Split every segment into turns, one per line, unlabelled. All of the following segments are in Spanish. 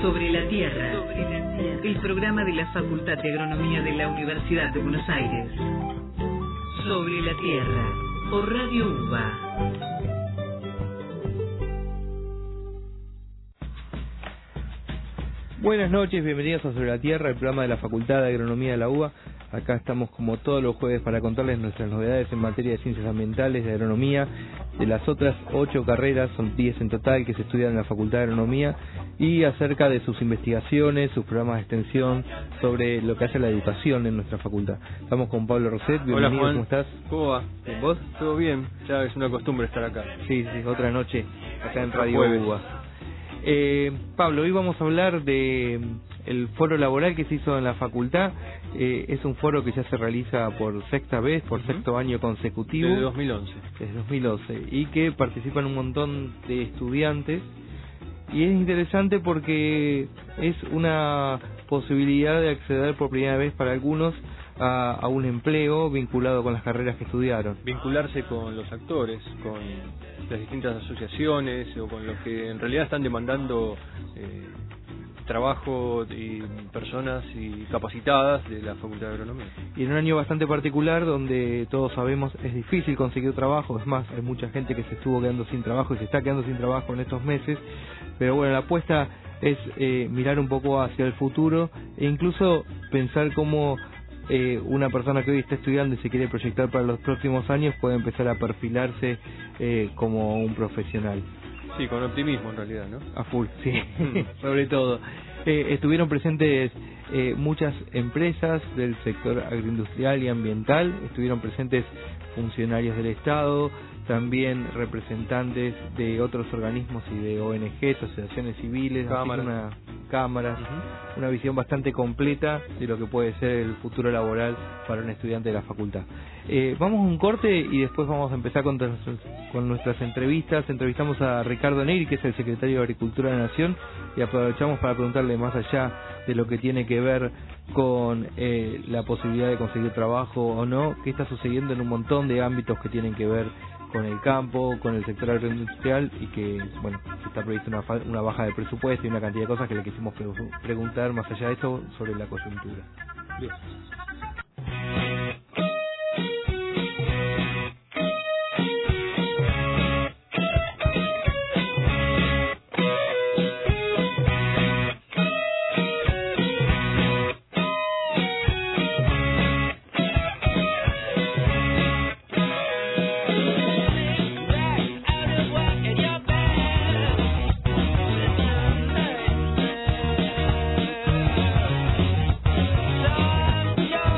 Sobre la Tierra, el programa de la Facultad de Agronomía de la Universidad de Buenos Aires. Sobre la Tierra, por Radio UBA.
Buenas noches, bienvenidos a Sobre la Tierra, el programa de la Facultad de Agronomía de la UBA. Acá estamos como todos los jueves para contarles nuestras novedades en materia de ciencias ambientales, de agronomía, de las otras 8 carreras, son 10 en total, que se estudian en la Facultad de Agronomía, y acerca de sus investigaciones, sus programas de extensión, sobre lo que hace la educación en nuestra facultad. Estamos con Pablo Roset, bienvenido.
Hola, Juan.
¿Cómo estás?
¿Cómo va? ¿Bien, vos? ¿Todo bien? Ya es una costumbre estar acá.
Sí, otra noche acá en Radio
jueves.
UBA. Pablo, hoy vamos a hablar de el foro laboral que se hizo en la facultad. Es un foro que ya se realiza por sexta vez, por sexto año consecutivo.
Desde 2011.
Desde 2011. Y que participan un montón de estudiantes. Y es interesante porque es una posibilidad de acceder por primera vez para algunos a un empleo vinculado con las carreras que estudiaron.
Vincularse con los actores, con las distintas asociaciones o con los que en realidad están demandando trabajo y personas y capacitadas de la Facultad de Agronomía.
Y en un año bastante particular donde todos sabemos es difícil conseguir trabajo, es más, hay mucha gente que se estuvo quedando sin trabajo y se está quedando sin trabajo en estos meses, pero bueno, la apuesta es mirar un poco hacia el futuro e incluso pensar cómo una persona que hoy está estudiando y se quiere proyectar para los próximos años puede empezar a perfilarse como un profesional.
Sí, con optimismo en realidad, ¿no?
A full, sí, sobre todo. Estuvieron presentes muchas empresas del sector agroindustrial y ambiental, estuvieron presentes funcionarios del Estado, también representantes de otros organismos y de ONGs, asociaciones civiles, cámaras, una visión bastante completa de lo que puede ser el futuro laboral para un estudiante de la facultad. Vamos a un corte y después vamos a empezar con nuestras entrevistas. Entrevistamos a Ricardo Negri, que es el secretario de Agricultura de la Nación, y aprovechamos para preguntarle más allá de lo que tiene que ver con la posibilidad de conseguir trabajo o no, qué está sucediendo en un montón de ámbitos que tienen que ver con el campo, con el sector agroindustrial, y que, bueno, está prevista una baja de presupuesto y una cantidad de cosas que le quisimos preguntar más allá de esto sobre la coyuntura.
Bien.
Yo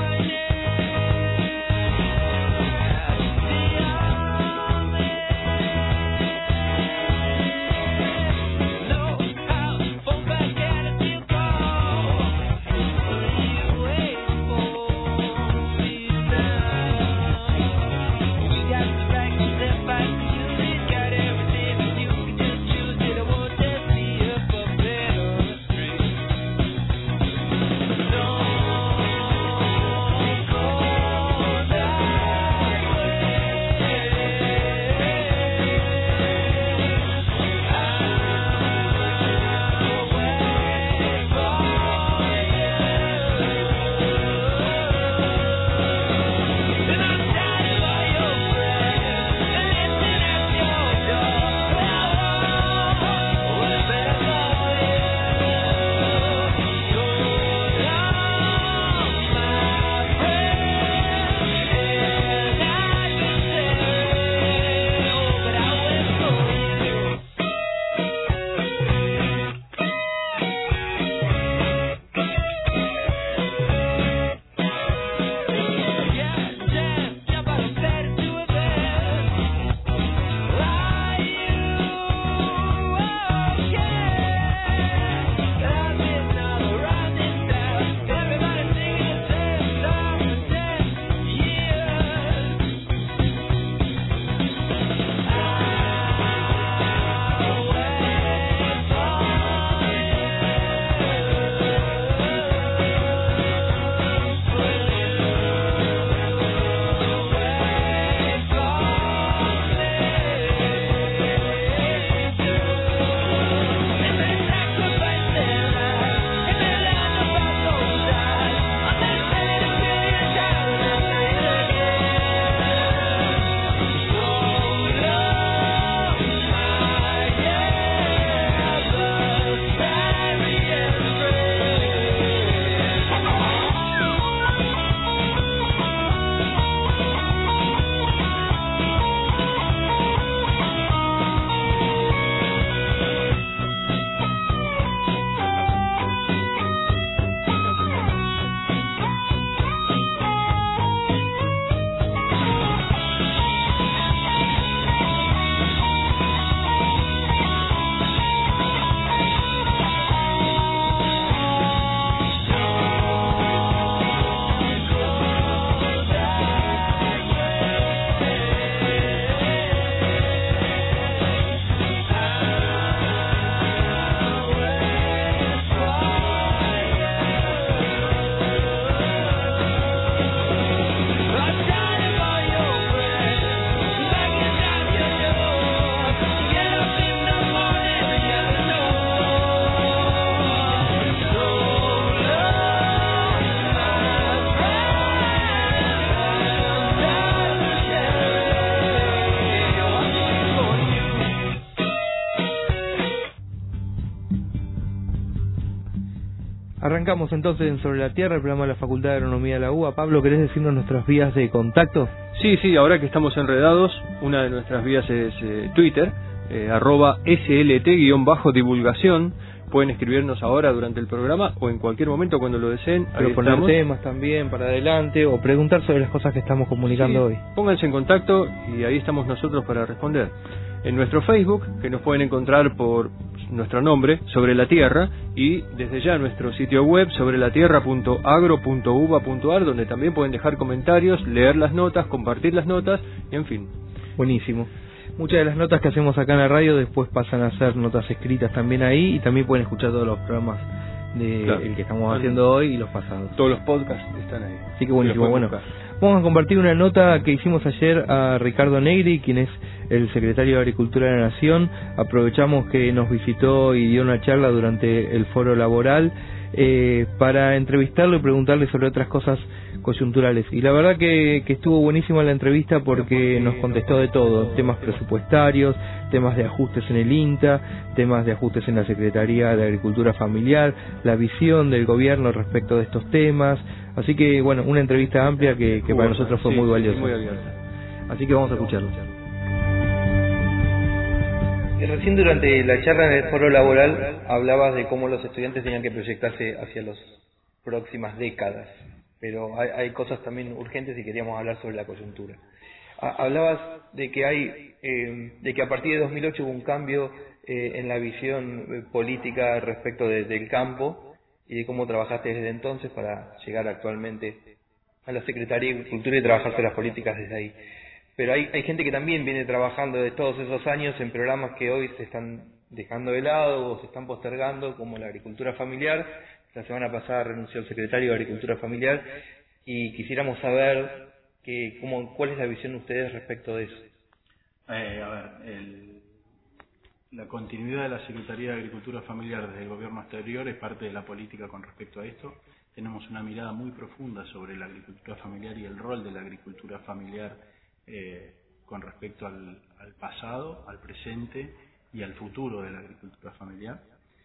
arrancamos entonces en Sobre la Tierra, el programa de la Facultad de Agronomía de la UBA. Pablo, ¿querés decirnos nuestras vías de contacto?
Sí, ahora que estamos enredados, una de nuestras vías es Twitter, @SLT_divulgación. Pueden escribirnos ahora durante el programa o en cualquier momento cuando lo deseen.
Proponer temas también para adelante o preguntar sobre las cosas que estamos comunicando hoy.
Pónganse en contacto y ahí estamos nosotros para responder. En nuestro Facebook, que nos pueden encontrar por nuestro nombre, Sobre la Tierra, y desde ya nuestro sitio web, sobrelatierra.agro.uba.ar, donde también pueden dejar comentarios, leer las notas, compartir las notas, en fin.
Buenísimo. Muchas de las notas que hacemos acá en la radio después pasan a ser notas escritas también ahí, y también pueden escuchar todos los programas el que estamos haciendo hoy y los pasados.
Todos los podcasts están ahí.
Así que buenísimo. Bueno, vamos a compartir una nota que hicimos ayer a Ricardo Negri, quien es el secretario de Agricultura de la Nación. Aprovechamos que nos visitó y dio una charla durante el foro laboral para entrevistarlo y preguntarle sobre otras cosas coyunturales. Y la verdad que estuvo buenísima la entrevista porque nos contestó de todo: temas presupuestarios, temas de ajustes en el INTA, temas de ajustes en la Secretaría de Agricultura Familiar, la visión del gobierno respecto de estos temas. Así que bueno, una entrevista amplia que para nosotros fue muy valiosa.
Muy abierta.
Así que vamos a escucharlo. Recién durante la charla en el foro laboral hablabas de cómo los estudiantes tenían que proyectarse hacia las próximas décadas, pero hay cosas también urgentes y queríamos hablar sobre la coyuntura. Hablabas de que a partir de 2008 hubo un cambio en la visión política respecto del campo y de cómo trabajaste desde entonces para llegar actualmente a la Secretaría de Agricultura y trabajarse las políticas desde ahí. Pero hay gente que también viene trabajando de todos esos años en programas que hoy se están dejando de lado o se están postergando, como la agricultura familiar. La semana pasada renunció el secretario de Agricultura Familiar y quisiéramos saber cuál es la visión de ustedes respecto de eso.
La continuidad de la Secretaría de Agricultura Familiar desde el gobierno anterior es parte de la política con respecto a esto. Tenemos una mirada muy profunda sobre la agricultura familiar y el rol de la agricultura familiar con respecto al pasado, al presente y al futuro de la agricultura familiar.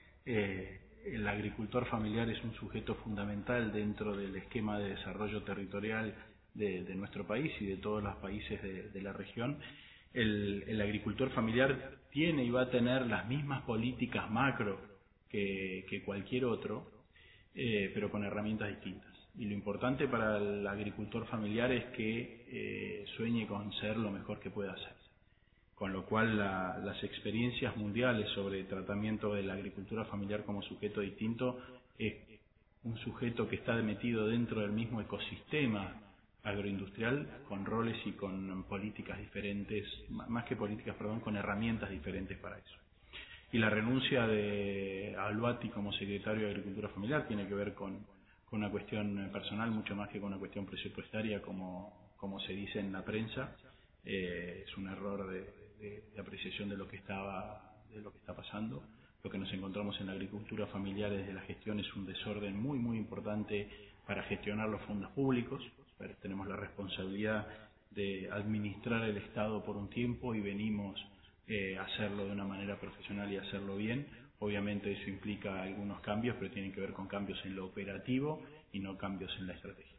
El agricultor familiar es un sujeto fundamental dentro del esquema de desarrollo territorial de nuestro país y de todos los países de la región. El agricultor familiar tiene y va a tener las mismas políticas macro que cualquier otro, pero con herramientas distintas. Y lo importante para el agricultor familiar es que sueñe con ser lo mejor que pueda ser. Con lo cual las experiencias mundiales sobre tratamiento de la agricultura familiar como sujeto distinto es un sujeto que está metido dentro del mismo ecosistema agroindustrial, con roles y con políticas diferentes, más que políticas, con herramientas diferentes para eso. Y la renuncia de Alvati como secretario de Agricultura Familiar tiene que ver con una cuestión personal mucho más que con una cuestión presupuestaria, como se dice en la prensa. Es un error de apreciación de lo que está pasando. Lo que nos encontramos en la agricultura familiar desde la gestión es un desorden muy muy importante para gestionar los fondos públicos. Tenemos la responsabilidad de administrar el Estado por un tiempo y venimos a hacerlo de una manera profesional y hacerlo bien. Obviamente eso implica algunos cambios, pero tienen que ver con cambios en lo operativo y no cambios en la estrategia.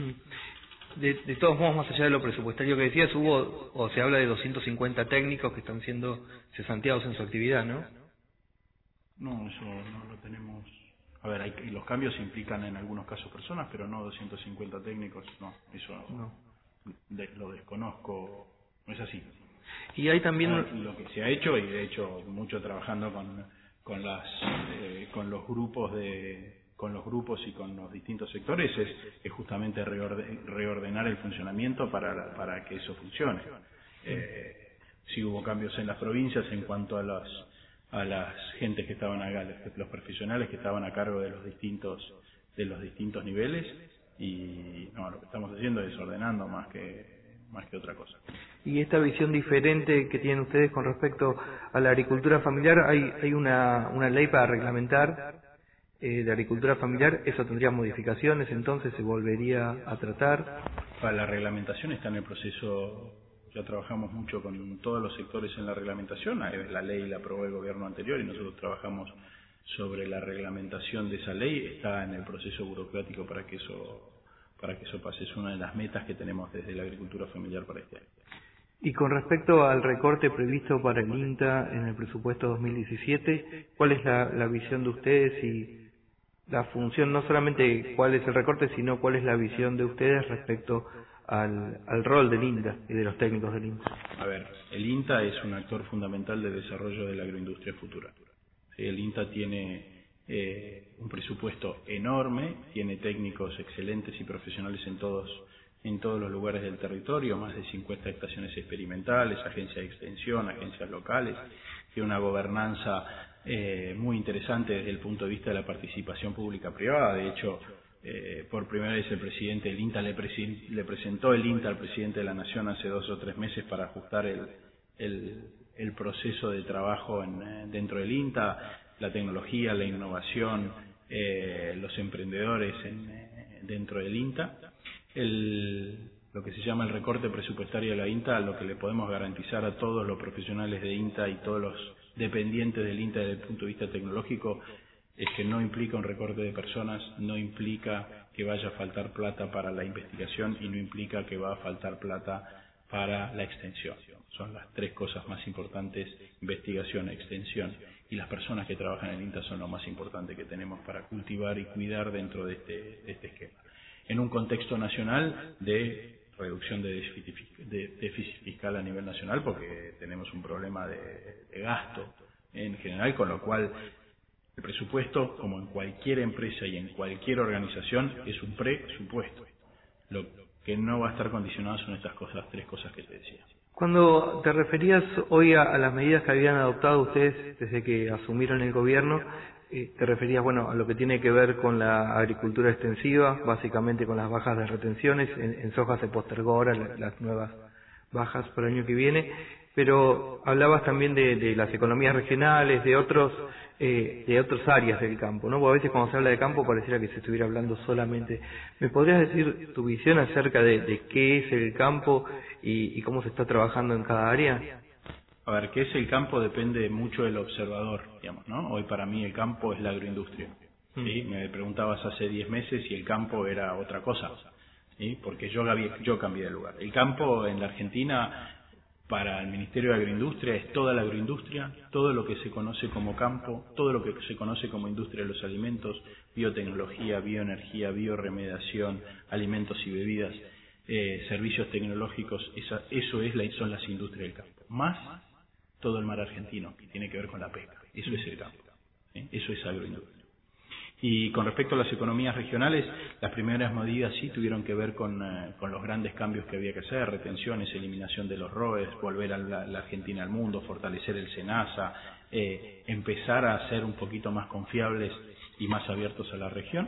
De todos modos, más allá de lo presupuestario que decías, se habla de 250 técnicos que están siendo cesanteados en su actividad, ¿no?
No, eso no lo tenemos. A ver, los cambios implican en algunos casos personas, pero no 250 técnicos, no, eso no. Lo desconozco, no es así.
Y hay también
lo que se ha hecho, y de hecho mucho trabajando con los grupos y con los distintos sectores, es justamente reordenar el funcionamiento para que eso funcione. Sí hubo cambios en las provincias en cuanto a las gentes que estaban acá, los profesionales que estaban a cargo de los distintos niveles, y lo que estamos haciendo es ordenando más que otra cosa.
Y esta visión diferente que tienen ustedes con respecto a la agricultura familiar, hay una ley para reglamentar de agricultura familiar. ¿Eso tendría modificaciones? Entonces se volvería a tratar.
Para la reglamentación está en el proceso. Ya trabajamos mucho con todos los sectores en la reglamentación. La ley la aprobó el gobierno anterior y nosotros trabajamos sobre la reglamentación de esa ley está en el proceso burocrático para que eso pase. Es una de las metas que tenemos desde la agricultura familiar para este año.
Y con respecto al recorte previsto para el INTA en el presupuesto 2017, ¿cuál es la visión de ustedes y la función, no solamente cuál es el recorte, sino cuál es la visión de ustedes respecto al rol del INTA y de los técnicos del INTA?
A ver, el INTA es un actor fundamental de desarrollo de la agroindustria futura. ¿Sí? El INTA tiene un presupuesto enorme, tiene técnicos excelentes y profesionales en todos los lugares del territorio, más de 50 estaciones experimentales, agencias de extensión, agencias locales, tiene una gobernanza muy interesante desde el punto de vista de la participación pública-privada. De hecho, por primera vez el presidente del INTA le presentó el INTA al presidente de la Nación hace 2 o 3 meses para ajustar el proceso de trabajo dentro del INTA, la tecnología, la innovación, los emprendedores dentro del INTA. Lo que se llama el recorte presupuestario de la INTA, lo que le podemos garantizar a todos los profesionales de INTA y todos los dependientes del INTA desde el punto de vista tecnológico, es que no implica un recorte de personas, no implica que vaya a faltar plata para la investigación y no implica que va a faltar plata para la extensión. Son las 3 cosas más importantes: investigación, extensión, y las personas que trabajan en el INTA son lo más importante que tenemos para cultivar y cuidar dentro de este esquema. En un contexto nacional de reducción de déficit fiscal a nivel nacional, porque tenemos un problema de gasto en general, con lo cual el presupuesto, como en cualquier empresa y en cualquier organización, es un presupuesto. Lo que no va a estar condicionado son estas cosas, 3 cosas que te decía.
Cuando te referías hoy a las medidas que habían adoptado ustedes desde que asumieron el gobierno, te referías, a lo que tiene que ver con la agricultura extensiva, básicamente con las bajas de retenciones. En soja se postergó ahora las nuevas bajas para el año que viene, pero hablabas también de las economías regionales, de otras áreas del campo, ¿no? Porque a veces cuando se habla de campo pareciera que se estuviera hablando solamente. ¿Me podrías decir tu visión acerca de qué es el campo y cómo se está trabajando en cada área?
A ver, ¿qué es el campo? Depende mucho del observador, digamos, ¿no? Hoy para mí el campo es la agroindustria. ¿Sí? Me preguntabas hace 10 meses si el campo era otra cosa, ¿sí? Porque yo cambié de lugar. El campo en la Argentina, para el Ministerio de Agroindustria, es toda la agroindustria, todo lo que se conoce como campo, todo lo que se conoce como industria de los alimentos, biotecnología, bioenergía, bioremediación, alimentos y bebidas, servicios tecnológicos, son las industrias del campo. Más todo el mar argentino, que tiene que ver con la pesca. Eso es el campo, ¿sí? Eso es agroindustria. Y con respecto a las economías regionales, las primeras medidas sí tuvieron que ver con los grandes cambios que había que hacer: retenciones, eliminación de los ROEs, volver a la Argentina al mundo, fortalecer el SENASA, empezar a ser un poquito más confiables y más abiertos a la región.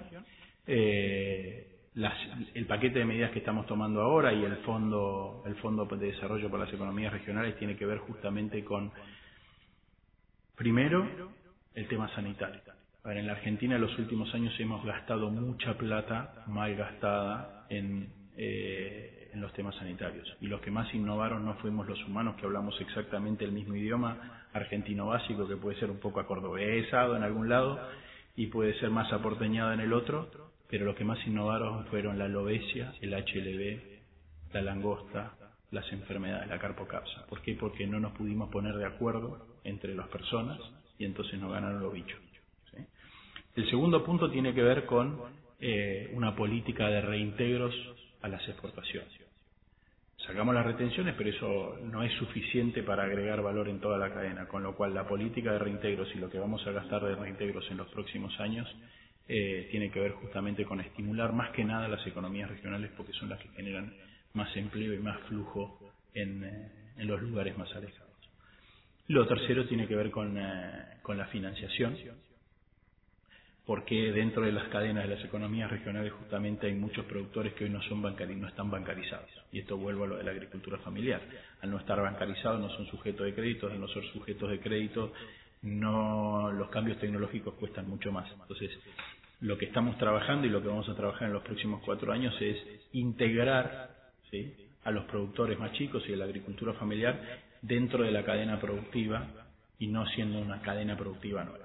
El paquete de medidas que estamos tomando ahora y el fondo de desarrollo para las economías regionales tiene que ver justamente con, primero, el tema sanitario. A ver, en la Argentina en los últimos años hemos gastado mucha plata mal gastada en los temas sanitarios, y los que más innovaron no fuimos los humanos, que hablamos exactamente el mismo idioma argentino básico, que puede ser un poco acordobesado en algún lado y puede ser más aporteñado en el otro, pero los que más innovaron fueron la alobesia, el HLB, la langosta, las enfermedades, la carpocapsa. ¿Por qué? Porque no nos pudimos poner de acuerdo entre las personas y entonces nos ganaron los bichos, ¿sí? El segundo punto tiene que ver con una política de reintegros a las exportaciones. Sacamos las retenciones, pero eso no es suficiente para agregar valor en toda la cadena, con lo cual la política de reintegros y lo que vamos a gastar de reintegros en los próximos años tiene que ver justamente con estimular más que nada las economías regionales, porque son las que generan más empleo y más flujo en los lugares más alejados. Lo tercero tiene que ver con la financiación, porque dentro de las cadenas de las economías regionales justamente hay muchos productores que hoy no están bancarizados. Y esto vuelvo a lo de la agricultura familiar. Al no estar bancarizados no son sujetos de crédito, al no ser sujetos de crédito los cambios tecnológicos cuestan mucho más. Entonces, lo que estamos trabajando y lo que vamos a trabajar en los próximos 4 años es integrar, ¿sí?, a los productores más chicos y a la agricultura familiar dentro de la cadena productiva y no siendo una cadena productiva nueva.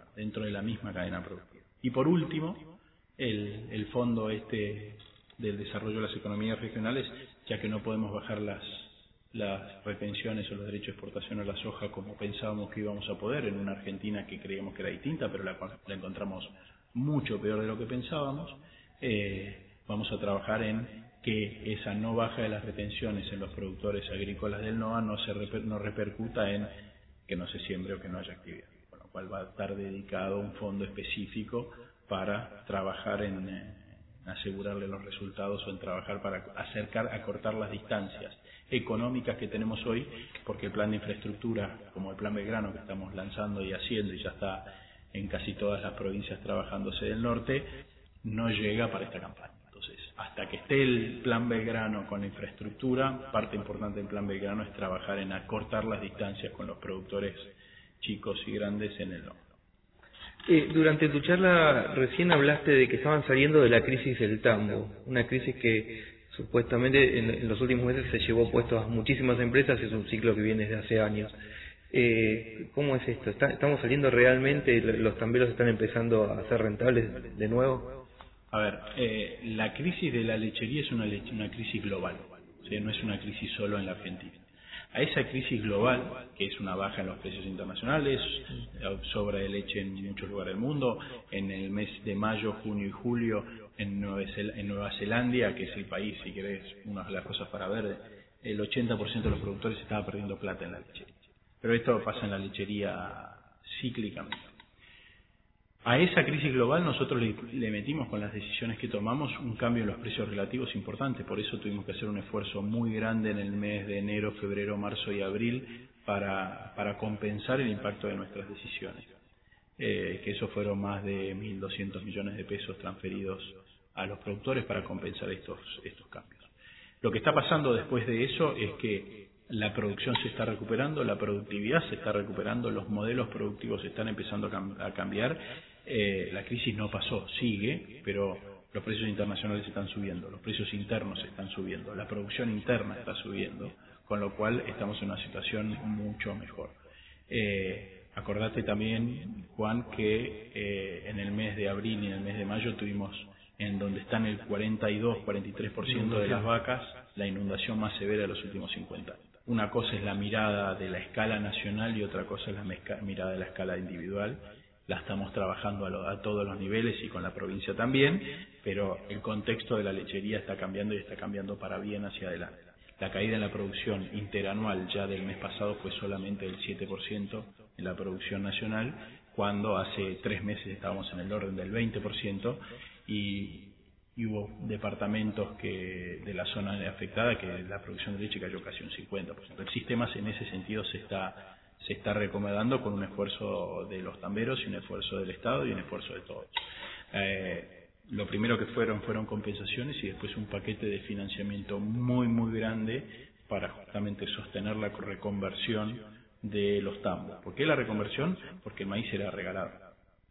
dentro de la misma cadena productiva. Y por último, el fondo del desarrollo de las economías regionales, ya que no podemos bajar las retenciones o los derechos de exportación a la soja como pensábamos que íbamos a poder en una Argentina que creíamos que era distinta, pero la encontramos mucho peor de lo que pensábamos. Vamos a trabajar en que esa no baja de las retenciones en los productores agrícolas del NOA no repercuta en que no se siembre o que no haya actividad, con lo cual va a estar dedicado un fondo específico para trabajar en asegurarle los resultados o en trabajar para acortar las distancias económicas que tenemos hoy, porque el plan de infraestructura, como el plan Belgrano que estamos lanzando y haciendo y ya está en casi todas las provincias trabajándose del norte, no llega para esta campaña. Entonces, hasta que esté el plan Belgrano con la infraestructura, parte importante del plan Belgrano es trabajar en acortar las distancias con los productores chicos y grandes en el norte.
Durante tu charla recién hablaste de que estaban saliendo de la crisis del tambo, una crisis que supuestamente en los últimos meses se llevó puesto a muchísimas empresas, es un ciclo que viene desde hace años. ¿Cómo es esto? ¿Estamos saliendo realmente? ¿Los tamberos están empezando a ser rentables de nuevo?
A ver, la crisis de la lechería es una crisis global, o sea, no es una crisis solo en la Argentina. A esa crisis global, que es una baja en los precios internacionales, sobra de leche en muchos lugares del mundo, en el mes de mayo, junio y julio en Nueva Zelanda, que es el país, si querés, una de las cosas para ver, el 80% de los productores estaba perdiendo plata en la lechería. Pero esto pasa en la lechería cíclicamente. A esa crisis global nosotros le metimos con las decisiones que tomamos un cambio en los precios relativos importante, por eso tuvimos que hacer un esfuerzo muy grande en el mes de enero, febrero, marzo y abril para compensar el impacto de nuestras decisiones, que eso fueron más de 1.200 millones de pesos transferidos a los productores para compensar estos cambios. Lo que está pasando después de eso es que la producción se está recuperando, la productividad se está recuperando, los modelos productivos están empezando a cambiar. La crisis no pasó, sigue, pero los precios internacionales están subiendo, los precios internos están subiendo, la producción interna está subiendo, con lo cual estamos en una situación mucho mejor. Acordate también, Juan, que en el mes de abril y en el mes de mayo tuvimos, en donde están el 42-43% de las vacas, la inundación más severa de los últimos 50 años. Una cosa es la mirada de la escala nacional y otra cosa es la mirada de la escala individual. La estamos trabajando a todos los niveles y con la provincia también, pero el contexto de la lechería está cambiando y está cambiando para bien hacia adelante. La caída en la producción interanual ya del mes pasado fue solamente del 7% en la producción nacional, cuando hace 3 meses estábamos en el orden del 20% y hubo departamentos de la zona afectada que la producción de leche cayó casi un 50%. El sistema en ese sentido se está recomendando con un esfuerzo de los tamberos y un esfuerzo del Estado y un esfuerzo de todos. Lo primero que fueron compensaciones y después un paquete de financiamiento muy muy grande para justamente sostener la reconversión de los tambos. ¿Por qué la reconversión? Porque el maíz era regalado.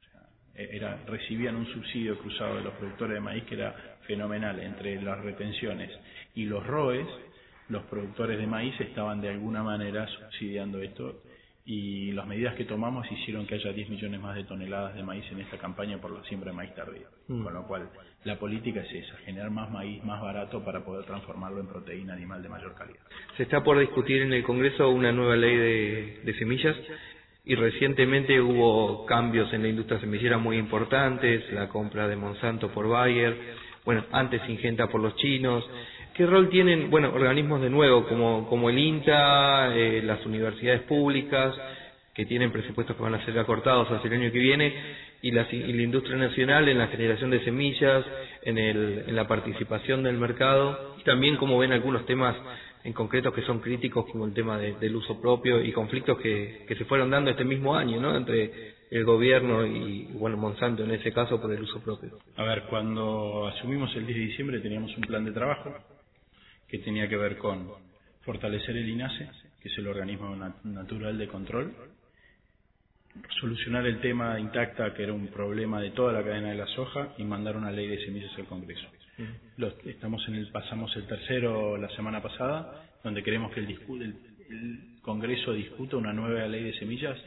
Recibían un subsidio cruzado de los productores de maíz que era fenomenal. Entre las retenciones y los ROEs, los productores de maíz estaban de alguna manera subsidiando esto, y las medidas que tomamos hicieron que haya 10 millones más de toneladas de maíz en esta campaña por la siembra de maíz tardío. Con lo cual, la política es esa, generar más maíz más barato para poder transformarlo en proteína animal de mayor calidad.
Se está por discutir en el Congreso una nueva ley de semillas, y recientemente hubo cambios en la industria semillera muy importantes, la compra de Monsanto por Bayer, antes Syngenta por los chinos. ¿Qué rol tienen, organismos de nuevo como el INTA, las universidades públicas, que tienen presupuestos que van a ser acortados hacia el año que viene, y la industria nacional en la generación de semillas, en la participación del mercado, y también cómo ven algunos temas en concreto que son críticos, como el tema del uso propio y conflictos que se fueron dando este mismo año, ¿no?, entre el gobierno y Monsanto en ese caso por el uso propio?
A ver, cuando asumimos el 10 de diciembre teníamos un plan de trabajo que tenía que ver con fortalecer el INASE, que es el organismo natural de control, solucionar el tema Intacta, que era un problema de toda la cadena de la soja, y mandar una ley de semillas al Congreso. Pasamos el tercero la semana pasada, donde queremos que el Congreso discuta una nueva ley de semillas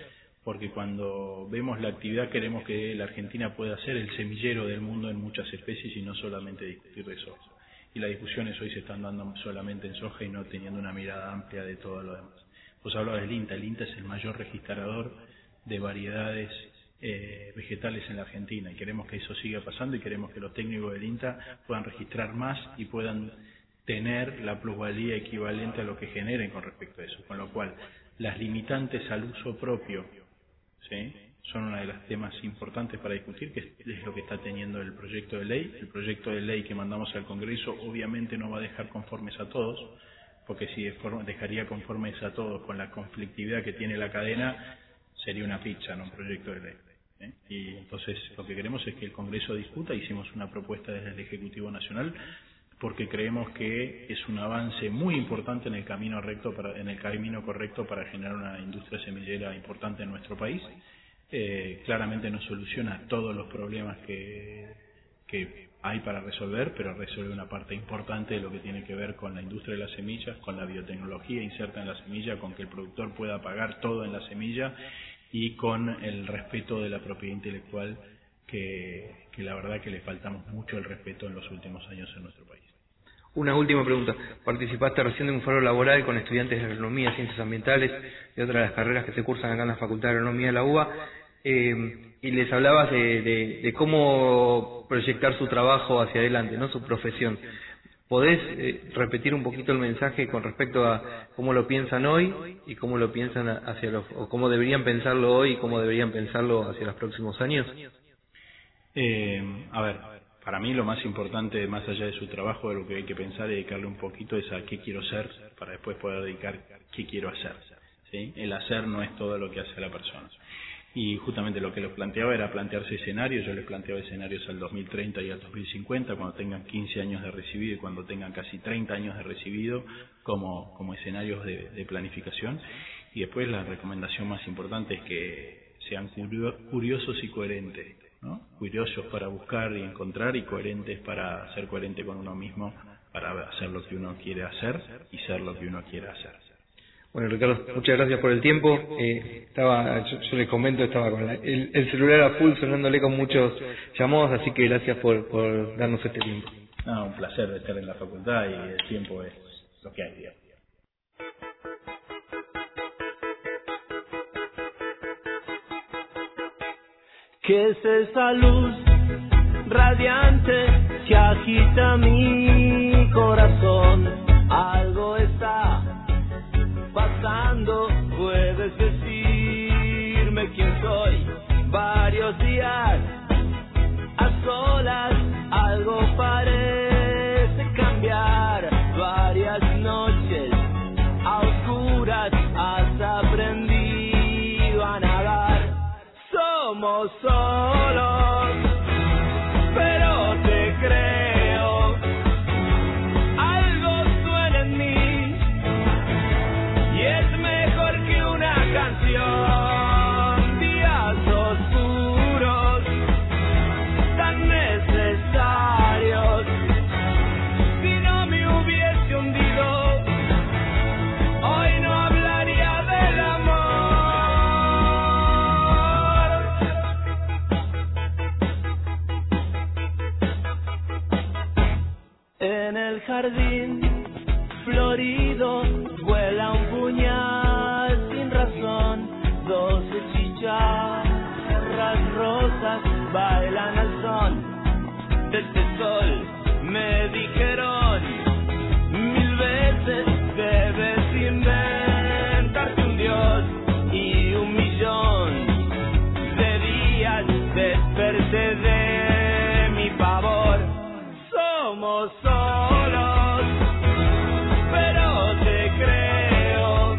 porque cuando vemos la actividad queremos que la Argentina pueda ser el semillero del mundo en muchas especies y no solamente discutir de soja. Y las discusiones hoy se están dando solamente en soja y no teniendo una mirada amplia de todo lo demás. Vos hablabas del INTA. El INTA es el mayor registrador de variedades vegetales en la Argentina y queremos que eso siga pasando y queremos que los técnicos del INTA puedan registrar más y puedan tener la plusvalía equivalente a lo que generen con respecto a eso, con lo cual las limitantes al uso propio, ¿sí?, son uno de los temas importantes para discutir, que es lo que está teniendo el proyecto de ley. El proyecto de ley que mandamos al Congreso obviamente no va a dejar conformes a todos, porque si dejaría conformes a todos con la conflictividad que tiene la cadena, sería una ficha, no un proyecto de ley. Y entonces lo que queremos es que el Congreso discuta. Hicimos una propuesta desde el Ejecutivo Nacional porque creemos que es un avance muy importante en el camino correcto para generar una industria semillera importante en nuestro país. Claramente no soluciona todos los problemas que hay para resolver, pero resuelve una parte importante de lo que tiene que ver con la industria de las semillas, con la biotecnología inserta en la semilla, con que el productor pueda pagar todo en la semilla y con el respeto de la propiedad intelectual que la verdad que le faltamos mucho el respeto en los últimos años en nuestro país.
Una última pregunta. Participaste recién de un foro laboral con estudiantes de agronomía, ciencias ambientales y otras de las carreras que se cursan acá en la Facultad de Agronomía de la UBA, y les hablabas de cómo proyectar su trabajo hacia adelante, ¿no?, su profesión. ¿Podés repetir un poquito el mensaje con respecto a cómo lo piensan hoy y cómo lo piensan o cómo deberían pensarlo hoy y cómo deberían pensarlo hacia los próximos años?
A ver, para mí lo más importante, más allá de su trabajo, de lo que hay que pensar y dedicarle un poquito es a qué quiero ser, para después poder dedicar qué quiero hacer, ¿sí? El hacer no es todo lo que hace la persona. Y justamente lo que les planteaba era plantearse escenarios. Yo les planteaba escenarios al 2030 y al 2050, cuando tengan 15 años de recibido y cuando tengan casi 30 años de recibido, como escenarios de planificación. Y después la recomendación más importante es que sean curiosos y coherentes, ¿no? Curiosos para buscar y encontrar y coherentes para ser coherente con uno mismo, para hacer lo que uno quiere hacer y ser lo que uno quiere hacer.
Bueno, Ricardo, muchas gracias por el tiempo. Yo les comento, estaba con el celular a full sonándole con muchos llamados, así que gracias por darnos este tiempo.
No, un placer de estar en la facultad y el tiempo es lo que hay, digamos.
¿Qué es esa luz radiante que agita mi corazón? Algo está pasando, puedes decirme quién soy. Varios días a solas, algo parece cambiar. Varias noches a oscuras has aprendido a nadar. Somos solos, pero te creo. Algo suena en mí y es mejor que una canción. Días oscuros, tan necesarios. Si no me hubiese hundido, hoy no hablaría del amor. En el jardín florido vuela un puñal sin razón. 12 chicharras rosas bailan al son de este sol. Me dijeron 1000 veces debes inventarte un dios y 1.000.000 de días desperté de mi pavor. Somos solos, pero te creo.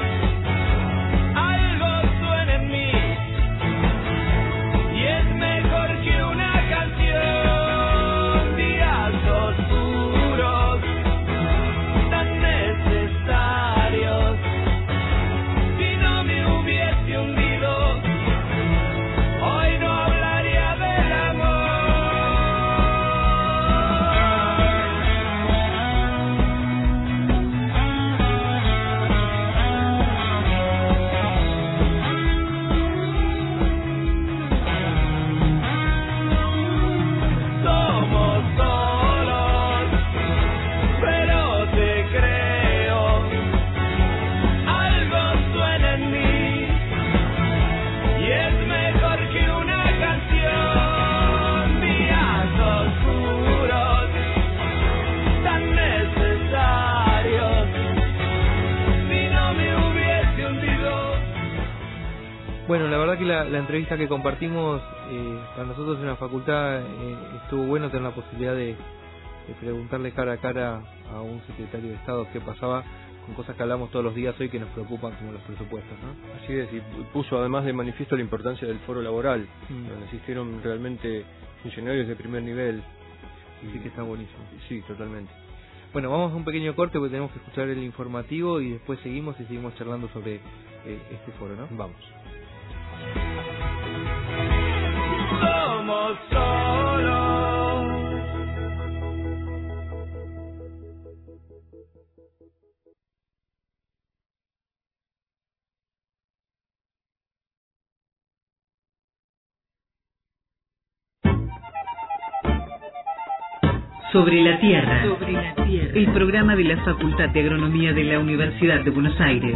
Algo suena en mí y es mejor que una canción.
Bueno, la verdad que la entrevista que compartimos para nosotros en la facultad estuvo bueno tener la posibilidad de preguntarle cara a cara a un secretario de Estado qué pasaba con cosas que hablamos todos los días hoy que nos preocupan, como los presupuestos, ¿no?
Así es, y puso además de manifiesto la importancia del foro laboral, donde asistieron realmente funcionarios de primer nivel.
Sí, que está buenísimo.
Sí, totalmente.
Bueno, vamos a un pequeño corte porque tenemos que escuchar el informativo y después seguimos charlando sobre este foro, ¿no?
Vamos.
Somos solos.
Sobre la Tierra. El programa de la Facultad de Agronomía de la Universidad de Buenos Aires.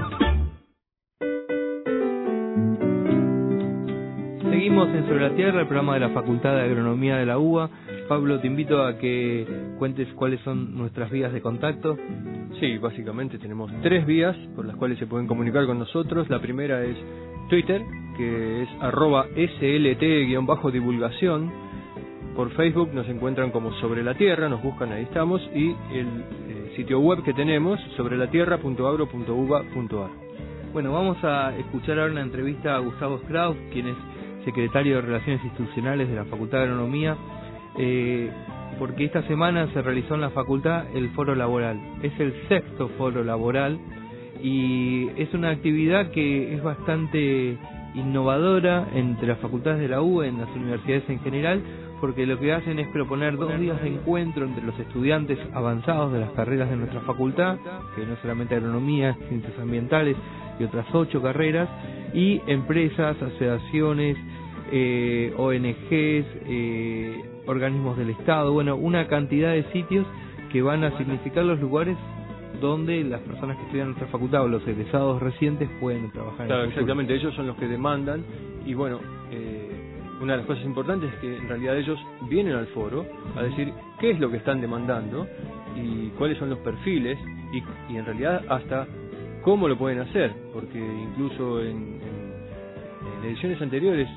Seguimos en Sobre la Tierra, el programa de la Facultad de Agronomía de la UBA. Pablo, te invito a que cuentes cuáles son nuestras vías de contacto.
Sí, básicamente tenemos 3 vías por las cuales se pueden comunicar con nosotros. La primera es Twitter, que es @slt_divulgación. Por Facebook nos encuentran como Sobre la Tierra, nos buscan, ahí estamos, y el sitio web que tenemos, sobrelatierra.agro.uba.ar.
Bueno, vamos a escuchar ahora una entrevista a Gustavo Strauss, quien es secretario de Relaciones Institucionales de la Facultad de Agronomía, porque esta semana se realizó en la facultad el foro laboral. Es el 6º foro laboral y es una actividad que es bastante innovadora entre las facultades de la UBA, en las universidades en general, porque lo que hacen es proponer 2 días de encuentro entre los estudiantes avanzados de las carreras de nuestra facultad, que no es solamente agronomía, ciencias ambientales y otras 8 carreras, y empresas, asociaciones, ONGs, organismos del Estado, bueno, una cantidad de sitios que van a significar los lugares donde las personas que estudian en nuestra facultad o los egresados recientes pueden trabajar.
Claro, exactamente, ellos son los que demandan y bueno, una de las cosas importantes es que en realidad ellos vienen al foro a decir qué es lo que están demandando y cuáles son los perfiles y en realidad hasta cómo lo pueden hacer, porque incluso en ediciones anteriores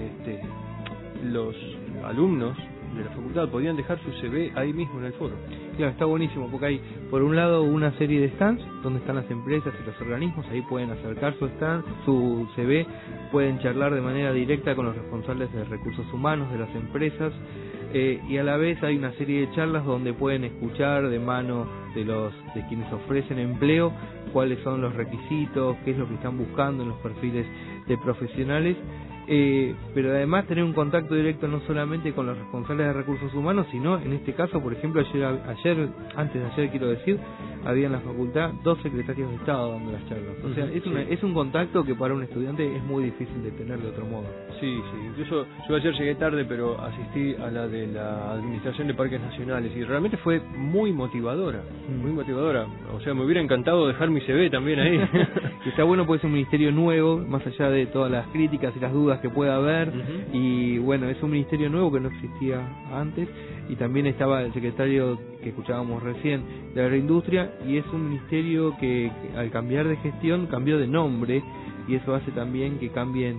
los alumnos de la facultad podían dejar su CV ahí mismo en el foro.
Claro, está buenísimo porque hay por un lado una serie de stands donde están las empresas y los organismos, ahí pueden acercar su stand, su CV, pueden charlar de manera directa con los responsables de recursos humanos de las empresas, y a la vez hay una serie de charlas donde pueden escuchar de mano de quienes ofrecen empleo cuáles son los requisitos, qué es lo que están buscando en los perfiles de profesionales. Pero además tener un contacto directo no solamente con los responsables de recursos humanos, sino en este caso, por ejemplo, antes de ayer quiero decir, había en la facultad 2 secretarios de Estado dando las charlas. O sea, es un contacto que para un estudiante es muy difícil de tener de otro modo.
Sí, incluso yo ayer llegué tarde, pero asistí a la de la Administración de Parques Nacionales y realmente fue muy motivadora, muy motivadora. O sea, me hubiera encantado dejar mi CV también ahí.
Está bueno porque es un ministerio nuevo, más allá de todas las críticas y las dudas que pueda haber, y bueno, es un ministerio nuevo que no existía antes, y también estaba el secretario que escuchábamos recién de Agroindustria, y es un ministerio que al cambiar de gestión cambió de nombre, y eso hace también que cambien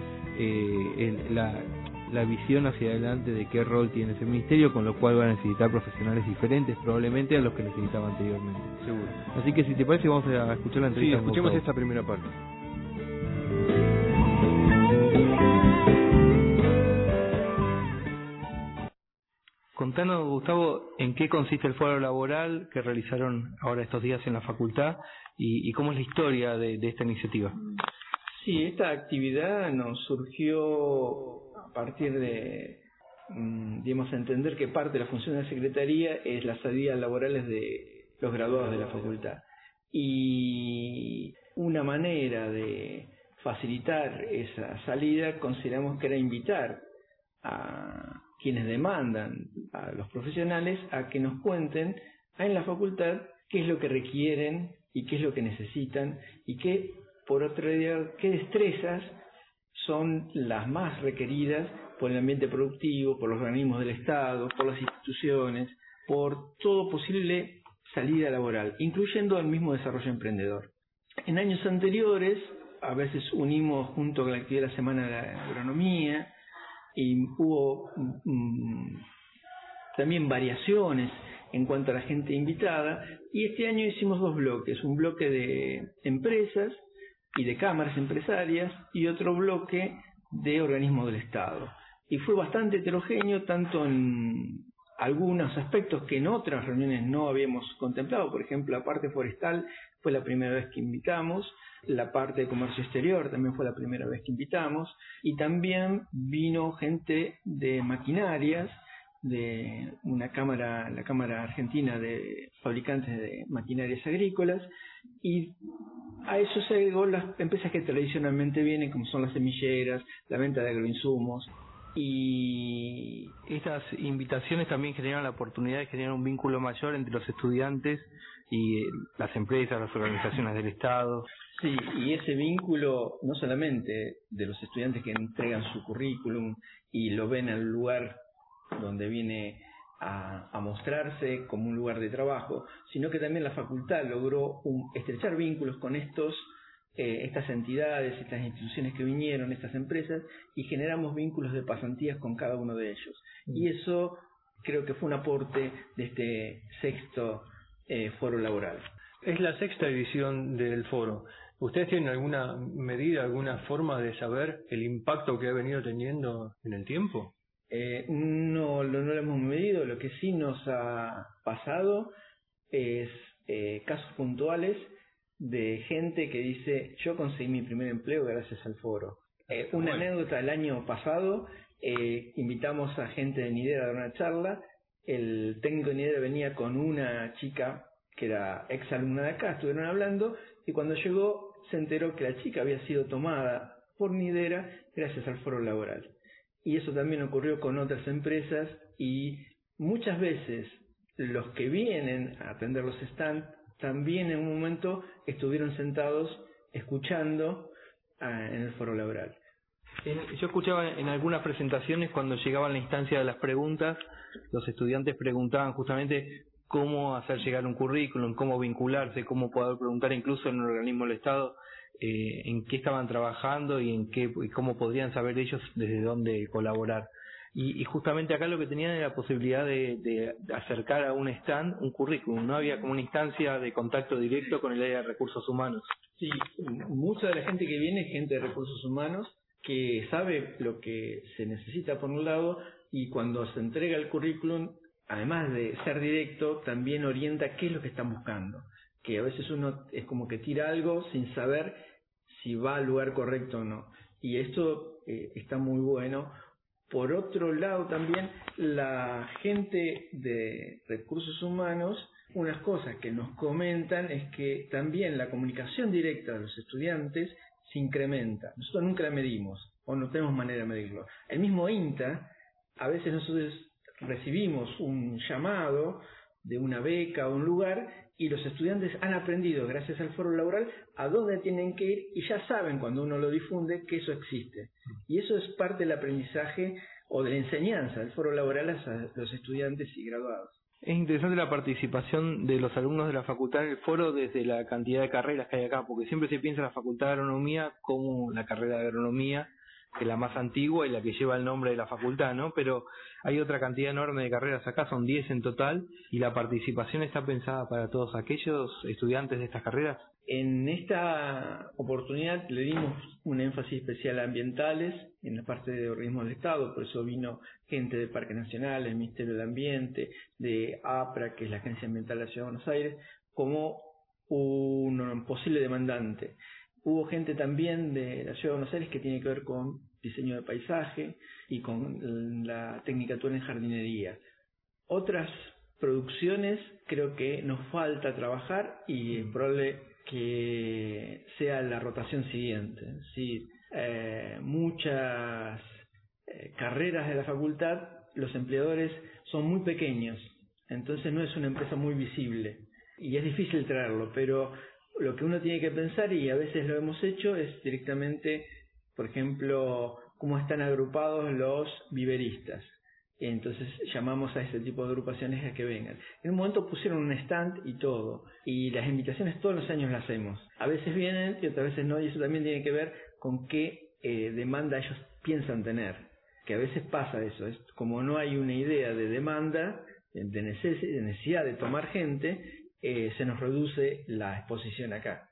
la visión hacia adelante de qué rol tiene ese ministerio, con lo cual va a necesitar profesionales diferentes probablemente a los que necesitaba anteriormente.
Seguro.
Así que si te parece vamos a escuchar la entrevista.
Sí, escuchemos esta primera parte.
Contanos, Gustavo, en qué consiste el foro laboral que realizaron ahora estos días en la facultad y cómo es la historia de esta iniciativa.
Sí, esta actividad nos surgió a partir de, digamos, entender que parte de la función de la Secretaría es las salidas laborales de los graduados de la facultad. Y una manera de facilitar esa salida consideramos que era invitar a quienes demandan a los profesionales a que nos cuenten en la facultad qué es lo que requieren y qué es lo que necesitan y qué, por otro lado, qué destrezas son las más requeridas por el ambiente productivo, por los organismos del Estado, por las instituciones, por todo posible salida laboral, incluyendo el mismo desarrollo emprendedor. En años anteriores a veces unimos junto con la actividad de la Semana de la Agronomía, y hubo también variaciones en cuanto a la gente invitada, y este año hicimos 2 bloques, un bloque de empresas y de cámaras empresarias y otro bloque de organismos del Estado. Y fue bastante heterogéneo, tanto en algunos aspectos que en otras reuniones no habíamos contemplado. Por ejemplo, la parte forestal fue la primera vez que invitamos, la parte de comercio exterior también fue la primera vez que invitamos, y también vino gente de maquinarias, de una cámara, la Cámara Argentina de Fabricantes de Maquinarias Agrícolas, y a eso se agregó las empresas que tradicionalmente vienen, como son las semilleras, la venta de agroinsumos. Y
estas invitaciones también generan la oportunidad de generar un vínculo mayor entre los estudiantes y las empresas, las organizaciones del Estado.
Sí, y ese vínculo no solamente de los estudiantes que entregan su currículum y lo ven al lugar donde viene a mostrarse como un lugar de trabajo, sino que también la facultad logró estrechar vínculos con estas entidades, estas instituciones que vinieron, estas empresas, y generamos vínculos de pasantías con cada uno de ellos. Y eso creo que fue un aporte de este 6º foro laboral.
Es la 6ª edición del foro. ¿Ustedes tienen alguna medida, alguna forma de saber el impacto que ha venido teniendo en el tiempo?
No lo hemos medido. Lo que sí nos ha pasado es casos puntuales de gente que dice: yo conseguí mi primer empleo gracias al foro. Una anécdota: el año pasado invitamos a gente de Nidera a dar una charla. El técnico de Nidera venía con una chica que era ex alumna de acá, estuvieron hablando, y cuando llegó se enteró que la chica había sido tomada por Nidera gracias al foro laboral. Y eso también ocurrió con otras empresas, y muchas veces los que vienen a atender los stands también en un momento estuvieron sentados escuchando en el foro laboral.
Yo escuchaba en algunas presentaciones, cuando llegaban la instancia de las preguntas, los estudiantes preguntaban justamente cómo hacer llegar un currículum, cómo vincularse, cómo poder preguntar incluso en un organismo del Estado en qué estaban trabajando y cómo podrían saber ellos desde dónde colaborar. Y justamente acá lo que tenían era la posibilidad de acercar a un stand un currículum. No había como una instancia de contacto directo con el área de recursos humanos.
Sí, mucha de la gente que viene es gente de recursos humanos que sabe lo que se necesita por un lado, y cuando se entrega el currículum, además de ser directo, también orienta qué es lo que están buscando. Que a veces uno es como que tira algo sin saber si va al lugar correcto o no. Y esto está muy bueno. Por otro lado, también la gente de recursos humanos, unas cosas que nos comentan es que también la comunicación directa de los estudiantes se incrementa. Nosotros nunca la medimos, o no tenemos manera de medirlo. El mismo INTA, a veces nosotros recibimos un llamado de una beca o un lugar, y los estudiantes han aprendido, gracias al foro laboral, a dónde tienen que ir, y ya saben, cuando uno lo difunde, que eso existe. Y eso es parte del aprendizaje o de la enseñanza del foro laboral a los estudiantes y graduados.
Es interesante la participación de los alumnos de la facultad en el foro desde la cantidad de carreras que hay acá, porque siempre se piensa en la facultad de agronomía como la carrera de agronomía, que es la más antigua y la que lleva el nombre de la facultad, ¿no? Pero hay otra cantidad enorme de carreras acá, son 10 en total, y la participación está pensada para todos aquellos estudiantes de estas carreras.
En esta oportunidad le dimos un énfasis especial a ambientales en la parte de organismos del Estado, por eso vino gente del Parque Nacional, del Ministerio del Ambiente, de APRA, que es la Agencia Ambiental de la Ciudad de Buenos Aires, como un posible demandante. Hubo gente también de la Ciudad de Buenos Aires que tiene que ver con diseño de paisaje y con la tecnicatura en jardinería. Otras producciones creo que nos falta trabajar, y es probable que sea la rotación siguiente. Sí, muchas carreras de la facultad, los empleadores son muy pequeños, entonces no es una empresa muy visible y es difícil traerlo, pero lo que uno tiene que pensar, y a veces lo hemos hecho, es directamente, por ejemplo, cómo están agrupados los viveristas. Entonces llamamos a ese tipo de agrupaciones a que vengan. En un momento pusieron un stand y todo, y las invitaciones todos los años las hacemos. A veces vienen y otras veces no, y eso también tiene que ver con qué demanda ellos piensan tener. Que a veces pasa eso, es como no hay una idea de demanda, de necesidad de tomar gente, se nos reduce la exposición acá.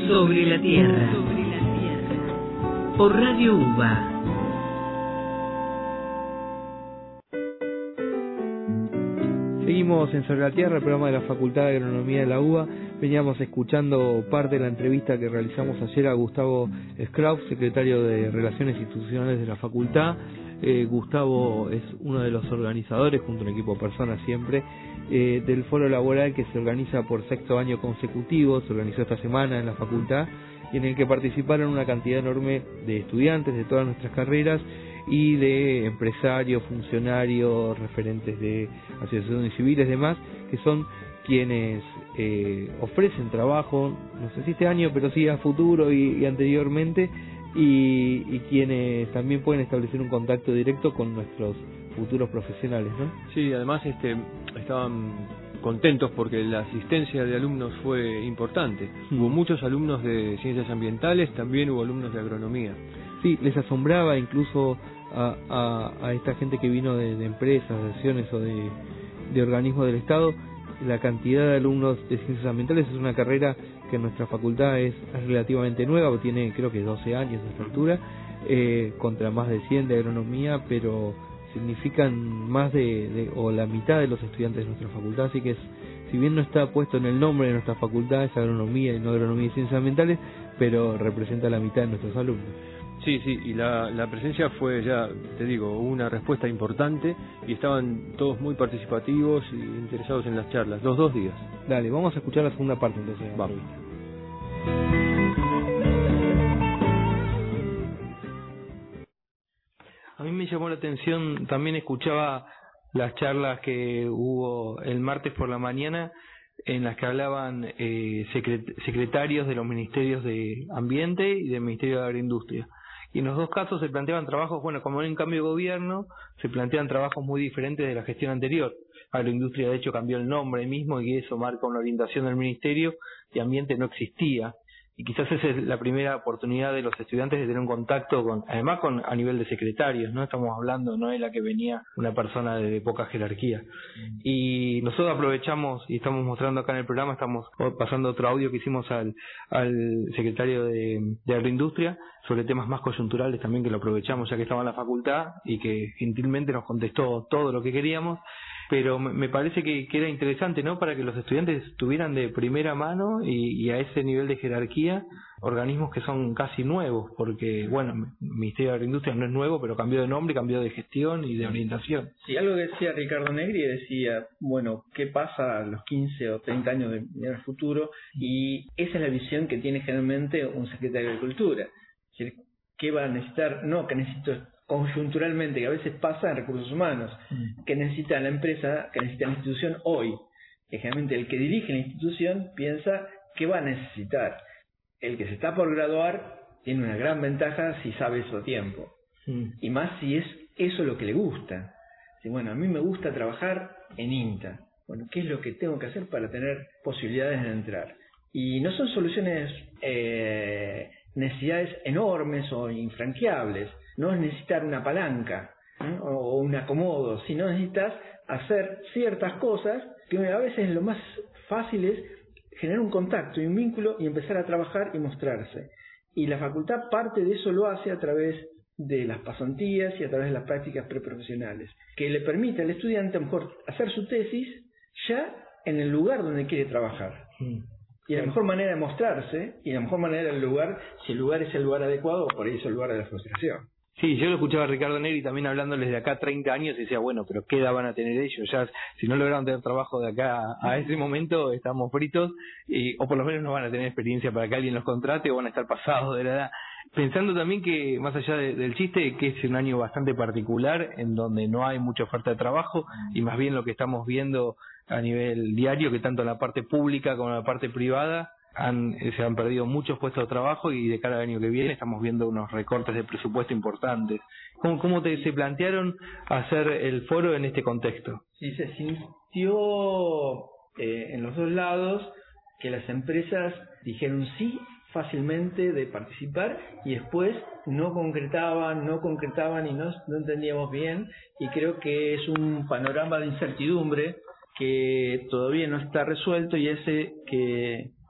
Sobre la Tierra. Por Radio UBA.
Seguimos en Sobre la Tierra, el programa de la Facultad de Agronomía de la UBA. Veníamos escuchando parte de la entrevista que realizamos ayer a Gustavo Scrauff, secretario de Relaciones Institucionales de la Facultad. Gustavo es uno de los organizadores, junto a un equipo de personas siempre, del foro laboral que se organiza por 6º año consecutivo. Se organizó esta semana en la Facultad y en el que participaron una cantidad enorme de estudiantes de todas nuestras carreras y de empresarios, funcionarios, referentes de asociaciones civiles, demás, que son quienes ofrecen trabajo, no sé si este año, pero sí a futuro y anteriormente, y quienes también pueden establecer un contacto directo con nuestros futuros profesionales, ¿no?
Sí, además estaban contentos porque la asistencia de alumnos fue importante. Hubo muchos alumnos de ciencias ambientales, también hubo alumnos de agronomía.
Sí, les asombraba incluso a esta gente que vino de empresas, de asociaciones o de organismos del Estado. La cantidad de alumnos de ciencias ambientales es una carrera que en nuestra facultad es relativamente nueva, porque tiene creo que 12 años a esta altura, contra más de 100 de agronomía, pero significan más o la mitad de los estudiantes de nuestra facultad, así que si bien no está puesto en el nombre de nuestra facultad, es agronomía y no agronomía y ciencias ambientales, pero representa la mitad de nuestros alumnos.
Sí, y la presencia fue, ya te digo, una respuesta importante y estaban todos muy participativos y interesados en las charlas, los 2 días.
Dale, vamos a escuchar la segunda parte entonces.
Vamos.
A mí me llamó la atención, también escuchaba las charlas que hubo el martes por la mañana, en las que hablaban secretarios de los ministerios de Ambiente y del Ministerio de Agroindustria. Y en los dos casos se planteaban trabajos, bueno, como hay un cambio de gobierno, se plantean trabajos muy diferentes de la gestión anterior. Agroindustria, de hecho, cambió el nombre mismo y eso marca una orientación del ministerio, y Ambiente no existía. Y quizás esa es la primera oportunidad de los estudiantes de tener un contacto además a nivel de secretarios, ¿no? Estamos hablando, no es la que venía una persona de poca jerarquía. Y nosotros aprovechamos, y estamos mostrando acá en el programa, estamos pasando otro audio que hicimos al secretario de Agroindustria sobre temas más coyunturales también, que lo aprovechamos ya que estaba en la facultad y que gentilmente nos contestó todo lo que queríamos. Pero me parece que era interesante, ¿no?, para que los estudiantes tuvieran de primera mano y a ese nivel de jerarquía organismos que son casi nuevos, porque, bueno, el Ministerio de Agroindustria no es nuevo, pero cambió de nombre, cambió de gestión y de orientación.
Sí, algo que decía Ricardo Negri, decía, bueno, ¿qué pasa a los 15 o 30 años del futuro? Y esa es la visión que tiene generalmente un secretario de Agricultura. Es decir, ¿qué va a necesitar? No, que necesito conjunturalmente, que a veces pasa en recursos humanos, que necesita la empresa, que necesita la institución hoy. Y generalmente el que dirige la institución piensa qué va a necesitar. El que se está por graduar tiene una gran ventaja si sabe eso a tiempo. Y más si es eso lo que le gusta. Si, bueno, a mí me gusta trabajar en INTA. Bueno, ¿qué es lo que tengo que hacer para tener posibilidades de entrar? Y no son soluciones, necesidades enormes o infranqueables. No es necesitar una palanca, ¿no?, o un acomodo, sino necesitas hacer ciertas cosas que a veces lo más fácil es generar un contacto y un vínculo y empezar a trabajar y mostrarse. Y la facultad parte de eso lo hace a través de las pasantías y a través de las prácticas preprofesionales, que le permite al estudiante a lo mejor hacer su tesis ya en el lugar donde quiere trabajar. Y la mejor manera de mostrarse, y la mejor manera del lugar, si el lugar es el lugar adecuado, por ahí es el lugar de la frustración.
Sí, yo lo escuchaba a Ricardo Negri también hablándoles de acá 30 años y decía, bueno, pero ¿qué edad van a tener ellos? Ya, si no lograron tener trabajo de acá a ese momento, estamos fritos, o por lo menos no van a tener experiencia para que alguien los contrate, o van a estar pasados de la edad. Pensando también que, más allá del chiste, que es un año bastante particular, en donde no hay mucha oferta de trabajo, y más bien lo que estamos viendo a nivel diario, que tanto en la parte pública como en la parte privada, se han perdido muchos puestos de trabajo, y de cara al año que viene estamos viendo unos recortes de presupuesto importantes. ¿Cómo se plantearon hacer el foro en este contexto?
Sí, se sintió en los dos lados que las empresas dijeron sí fácilmente de participar y después no concretaban y no entendíamos bien, y creo que es un panorama de incertidumbre que todavía no está resuelto, y ese que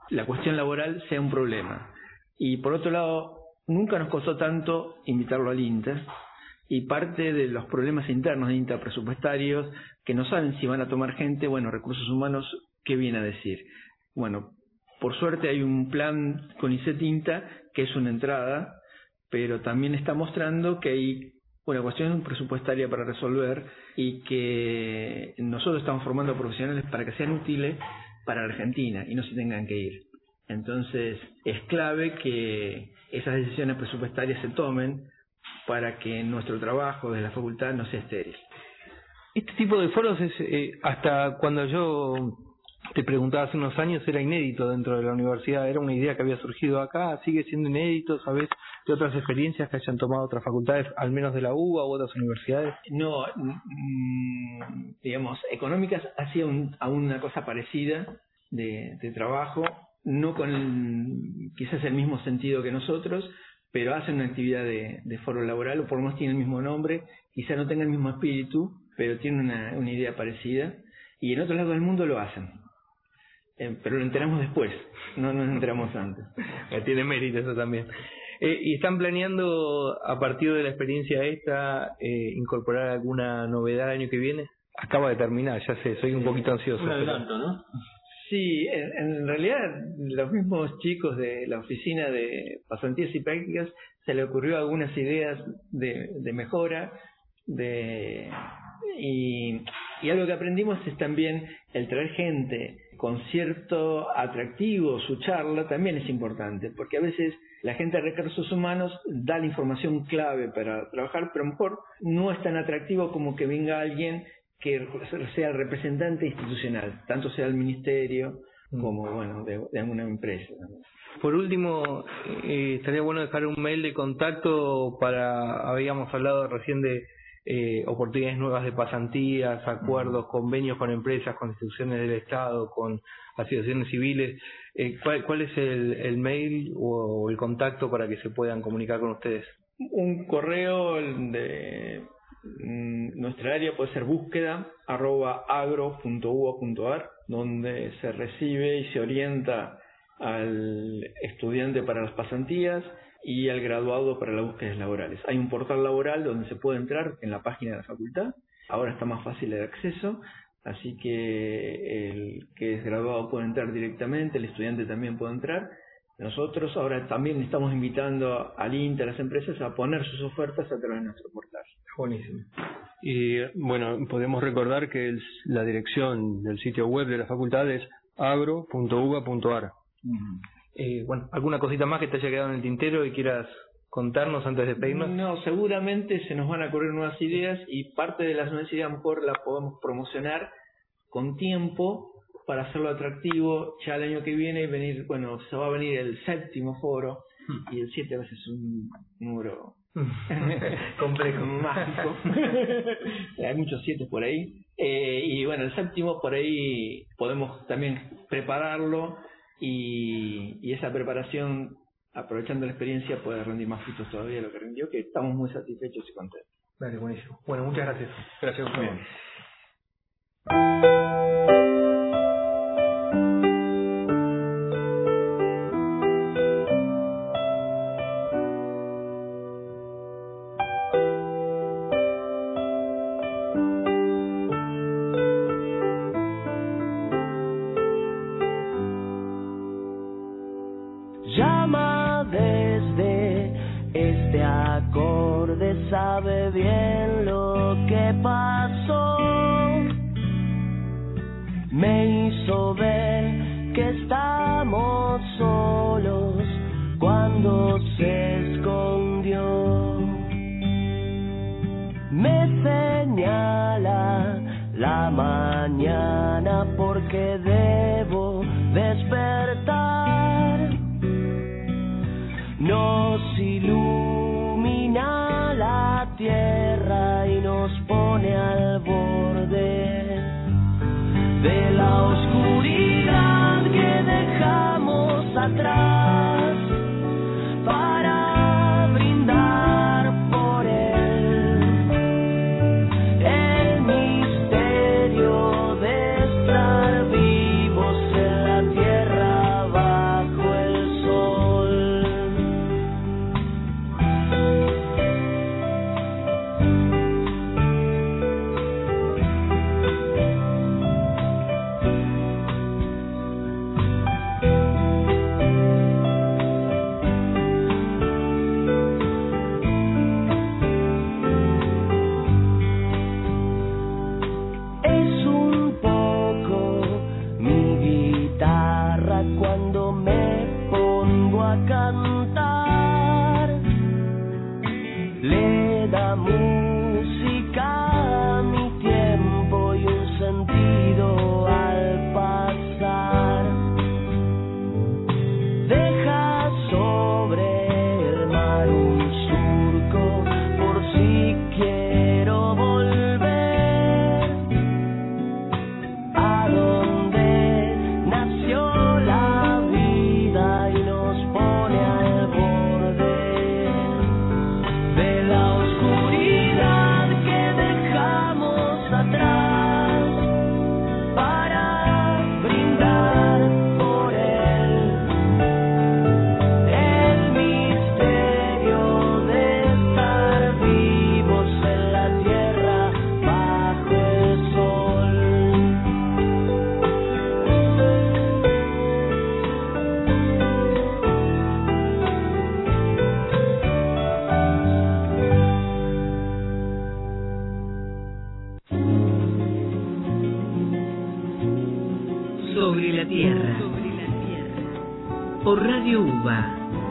la cuestión laboral sea un problema. Y por otro lado, nunca nos costó tanto invitarlo al INTA, y parte de los problemas internos de INTA presupuestarios, que no saben si van a tomar gente, bueno, recursos humanos, ¿qué viene a decir? Bueno, por suerte hay un plan con INTA que es una entrada, pero también está mostrando que hay una cuestión presupuestaria para resolver y que nosotros estamos formando profesionales para que sean útiles para la Argentina y no se tengan que ir. Entonces es clave que esas decisiones presupuestarias se tomen para que nuestro trabajo desde la facultad no sea estéril.
Este tipo de foros es, hasta cuando yo te preguntaba hace unos años, era inédito dentro de la universidad, era una idea que había surgido acá, sigue siendo inédito, ¿sabes? De otras experiencias que hayan tomado otras facultades, al menos de la UBA u otras universidades.
No, digamos, económicas hacía aún una cosa parecida de trabajo, no con quizás el mismo sentido que nosotros, pero hacen una actividad de foro laboral, o por lo menos tiene el mismo nombre, quizá no tenga el mismo espíritu, pero tiene una idea parecida, y en otros lados del mundo lo hacen. Pero lo enteramos después, no nos enteramos antes.
Tiene mérito eso también. ¿Y están planeando, a partir de la experiencia esta, incorporar alguna novedad el año que viene? Acaba de terminar, ya sé, soy un poquito ansioso.
Un adelanto, ¿no?
Sí, en realidad los mismos chicos de la oficina de pasantías y prácticas se le ocurrió algunas ideas de mejora, y algo que aprendimos es también el traer gente con cierto atractivo. Su charla también es importante, porque a veces la gente de recursos humanos da la información clave para trabajar, pero a lo mejor no es tan atractivo como que venga alguien que sea el representante institucional, tanto sea el ministerio como bueno de alguna empresa.
Por último, estaría bueno dejar un mail de contacto para, habíamos hablado recién de oportunidades nuevas de pasantías, acuerdos, convenios con empresas, con instituciones del Estado, con asociaciones civiles. ¿Cuál es el mail o el contacto para que se puedan comunicar con ustedes?
Un correo de nuestra área puede ser búsqueda@agro.ua.ar, donde se recibe y se orienta al estudiante para las pasantías y al graduado para las búsquedas laborales. Hay un portal laboral donde se puede entrar en la página de la facultad. Ahora está más fácil el acceso, así que el que es graduado puede entrar directamente, el estudiante también puede entrar. Nosotros ahora también estamos invitando al INTA, a las empresas, a poner sus ofertas a través de nuestro portal.
Buenísimo.
Y bueno, podemos recordar que la dirección del sitio web de la facultad es agro.uba.ar.
Bueno, ¿alguna cosita más que te haya quedado en el tintero y quieras contarnos antes de despedirnos?
No, seguramente se nos van a ocurrir nuevas ideas, y parte de las nuevas ideas a lo mejor las podemos promocionar con tiempo para hacerlo atractivo ya el año que viene. Y venir, bueno, se va a venir el 7º foro, y el 7 a veces es un número
complejo,
mágico. Hay muchos 7 por ahí, y bueno, el 7º por ahí podemos también prepararlo, y esa preparación, aprovechando la experiencia, puede rendir más frutos todavía de lo que rindió, que estamos muy satisfechos y contentos.
Vale, buenísimo. Bueno, muchas gracias.
Gracias.
Muy bien.
Llama desde este acorde, sabe bien lo que pasó. Me hizo ver que estamos solos cuando se escondió. Me señala la mañana porque debo despertar. Nos ilumina la tierra y nos pone al borde de la oscuridad que dejamos atrás para brindar por él. El misterio de estar vivos en la tierra va cuando me pongo a cantar, le da música a mi tiempo y un sentido al pasar. Deja sobre el mar un surco por si quiero volver a donde nació la vida y nos pone al borde de la oscuridad que dejamos atrás para brindar por él. El misterio de estar vivos en la tierra bajo el sol.
Sobre la Tierra. Por Radio UBA.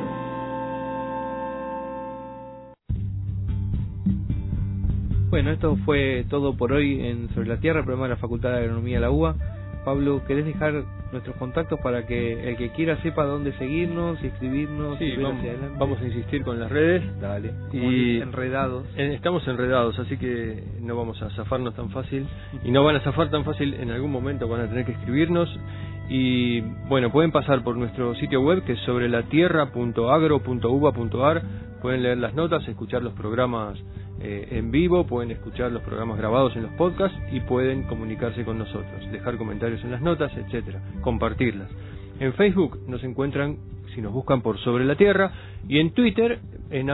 Bueno, esto fue todo por hoy en Sobre la Tierra, el programa de la Facultad de Agronomía de la UBA. Pablo, ¿querés dejar nuestros contactos para que el que quiera sepa dónde seguirnos, inscribirnos?
Sí,
y ver hacia adelante?
vamos a insistir con las redes.
Dale.
Y
Enredados.
Estamos enredados, así que no vamos a zafarnos tan fácil. Y no van a zafar tan fácil, en algún momento van a tener que escribirnos. Y bueno, pueden pasar por nuestro sitio web, que es sobrelatierra.agro.uba.ar. Pueden leer las notas, escuchar los programas en vivo, pueden escuchar los programas grabados en los podcasts y pueden comunicarse con nosotros, dejar comentarios en las notas, etcétera, compartirlas. En Facebook nos encuentran, si nos buscan, por Sobre la Tierra, y en Twitter en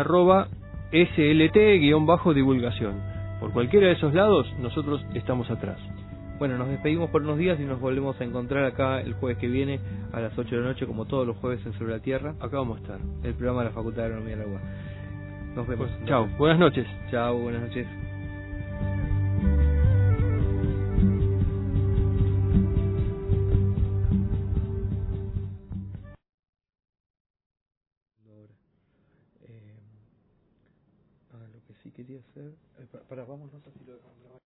@slt_divulgación. Por cualquiera de esos lados nosotros estamos atrás.
Bueno, nos despedimos por unos días y nos volvemos a encontrar acá el jueves que viene a las 8 de la noche, como todos los jueves en Sobre la Tierra,
Acá vamos a estar.
el programa de la Facultad de Agronomía de la UBA. Nos vemos.
Pues, chao, buenas noches.
Chao, buenas noches. Ahora, lo que sí quería hacer... para, vámonos así lo dejamos.